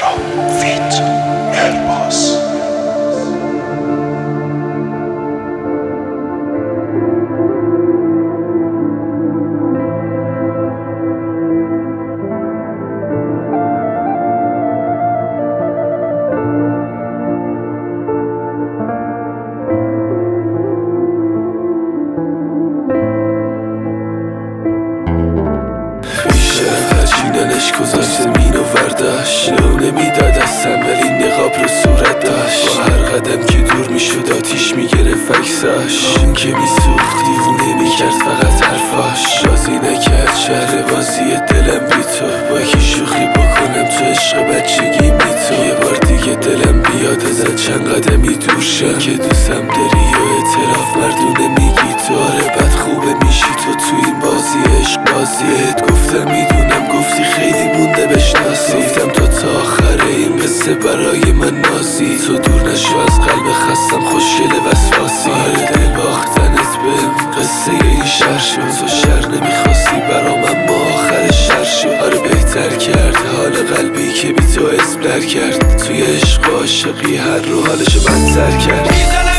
فیت مهرباز. دلش گذاشته مین و ورداش لو نمیداد اصلا ولی نقاب رو صورت داشت. با هر قدم که دور میشد آتیش میگرفت عکساش. اون که میسوخت دیوونه میکرد فقط حرفاش. بازی نکرد شهر بازی دلم بی تو. با کی شوخی بکنم تو عشق بچگی بی تو. یه بار دیگه دلم بیاد ازت چند قدمی دور شم. که دوستم داری و اعتراف مردونه میگی تو. آره بد خوبه میشی تو این بازی عشق بازیت. گفتم میدونم گفتی خیلی مونده بشناسی. گفتم تو تا آخر این قصه برای من نازی. تو دور نشو از قلب خستم خوشگل وسواسی. آره دل باختنت بهم قصه این شهر شد. تو شهر نمیخواستی برام اما آخر شهر شد. آره بهتر کرد حال قلبی که بی تو اسپلر کرد. توی عشق و عاشقی هر رو حالشو بدتر کرد.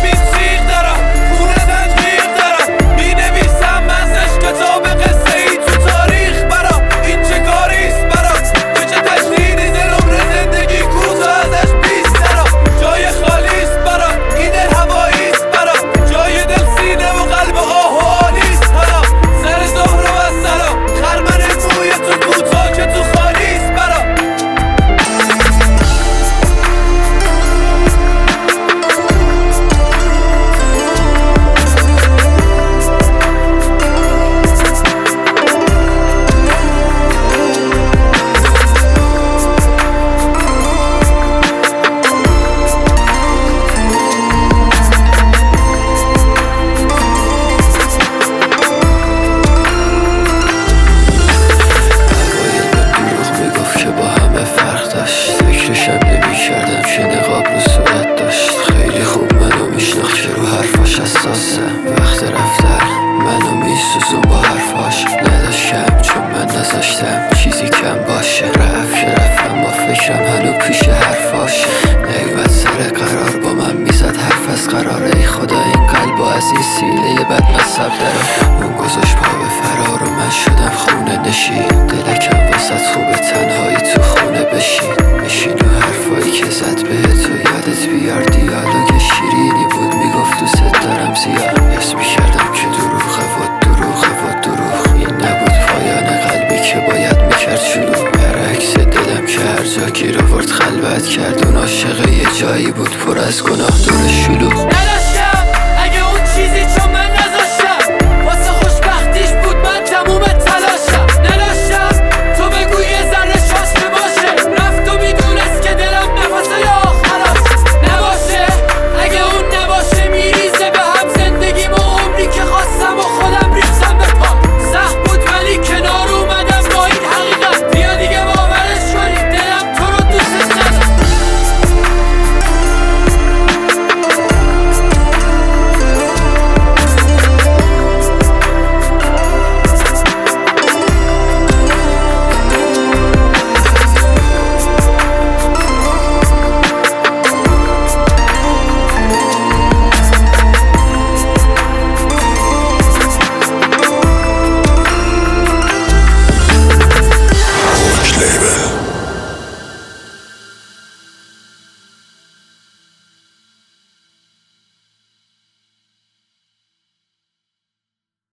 وقت رفتن منو میسوزون با حرفاش. نداشتم چون من نذاشتم چیزی کم باشه. رفتم با فکرم هنو پیش حرفاش. نیومد سر قرار با من میزد حرف از قراره. ای خدا این قلبو از این سیله بد مصب درم. اون گذاشت پا به فرار و من شدم خونه نشین. دلکم واسد خوبه تنهایی تو خونه بشین و حرفایی که زد به تو یادت بیار. دیالوگ شیرینی بود میگفت دوست دارم زیاد. حس میکردم که دروغه و دروغ. این نبود پایان قلبی که باید میکرد شروع. برعکس دلم که هر جا گیر آورد خلوت کرد. اون عاشق یه جایی بود پر از گناه دور شلوغ.